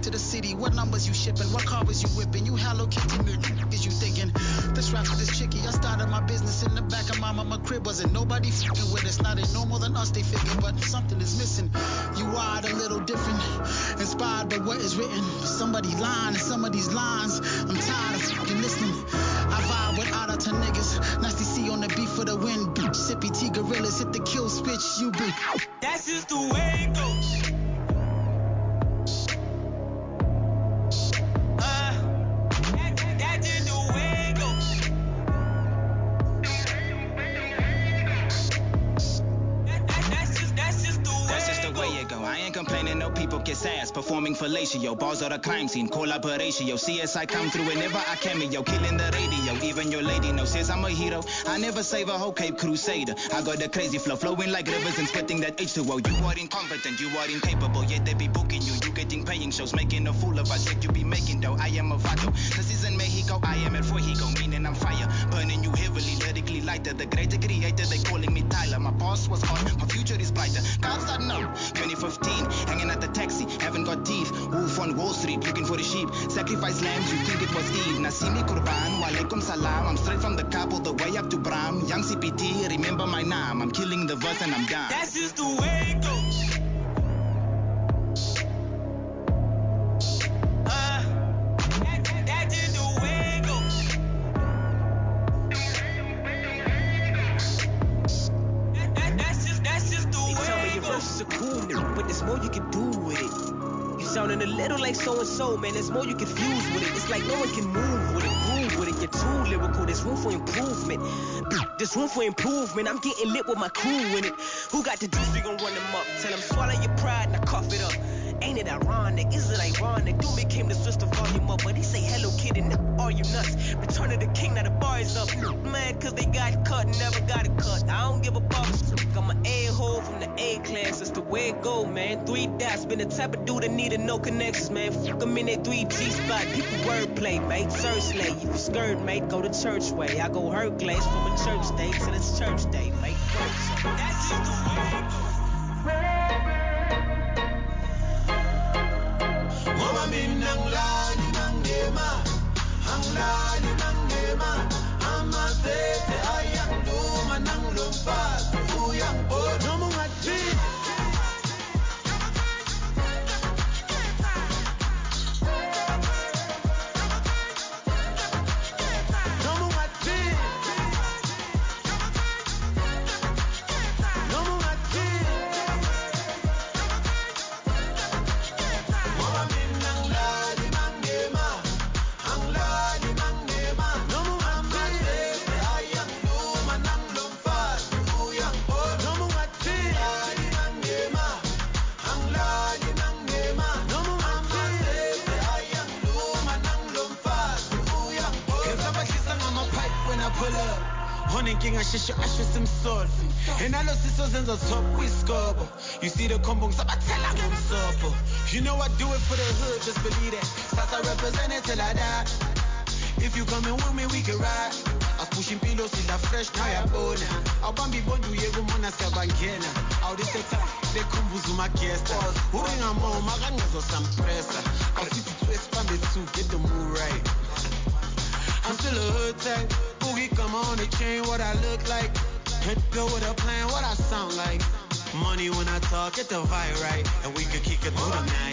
to the city. What numbers you shipping? What car was you whipping? You Hello Kitty is you thinking? This rap with this chicky. I started my business in the back of my mama crib. Wasn't nobody fucking with us. Now they know more than us, they figure. But something is missing. You wired a little different. Inspired by what is written. Somebody lying in some of these lines. I'm tired of fucking listening. I vibe with out to niggas. Nasty C on the beat for the win. Sippy T gorillas hit the kill switch. You be. That's just the way it goes. Complaining, no people kiss ass. Performing fellatio, bars are the crime scene. Collaboration, CSI come through whenever I cameo. Killing the radio, even your lady knows. Says I'm a hero. I never save a whole Cape Crusader. I got the crazy flow, flowing like rivers and spitting that H2O. You are incompetent, you are incapable. Yet they be booking you. You getting paying shows, making a fool of us. Yet you be making dough. I am a vato. This is in Mexico. I am at Fuego, meaning I'm fire. Burning you heavily, lyrically lighter. The greater creator, they calling me Tyler. My past was hot, my future is brighter. Cars I know. 2015. Hanging at the taxi, haven't got teeth. Wolf on Wall Street, looking for the sheep. Sacrifice lambs, you think it was Eve. Nasimi Kurban, walaikum salam. I'm straight from the Cap all the way up to Bram. Young CPT, remember my name. I'm killing the verse and I'm done. That's just the way it goes. That's just the way it goes. That's just the way it goes. They tell me your verses are cool, nigga, but there's more you can do with it. You sounding a little like so-and-so, man, there's more you can fuse with it. It's like no one can move with it, groove with it. You're too lyrical, there's room for improvement. There's room for improvement, I'm getting lit with my crew in it. Who got the juice, we gon' run them up. Tell them swallow your pride, now cough it up. Ain't it ironic, is it ironic? Dude, me came to switch the volume up, but he say hello kid and are you nuts? Return of the king, now the bar is up. Mad cause they got cut, never got it cut. I don't give a fuck, I'm an A-hole from the A-class, that's the way it go, man. 3 dots, been the type of dude that needed no connections, man. Fuck them in that 3G spot, people wordplay, mate. Search late, if you scared, mate, go to church way. I go Hercules from a church day till it's church day, mate. That's just the way it goes. Mama min nang la ni nang dema, ang la ni nang dema, ama te ayang luma nang lumpas, uyang po no mga dream. Asho simsolve and I lost this on the top with scobo. You see the combo sabatella ngomsopo. You know I do it for the hood, just believe that. Sasa represent it till I die. If you coming with me, we can ride. I was pushing pillows in the fresh now ya bona. I'll bambi bondu yego mona sabangena. I'll this time they kumbuzu makesta. Uringa mo magangazo sampresa. I'll see to twist pambe to get the mood right. I'm still a hood type. Boogie come on, they change what I look like. Hit go with a plan, what I sound like. Money when I talk, get the vibe right, and we can kick it through the night.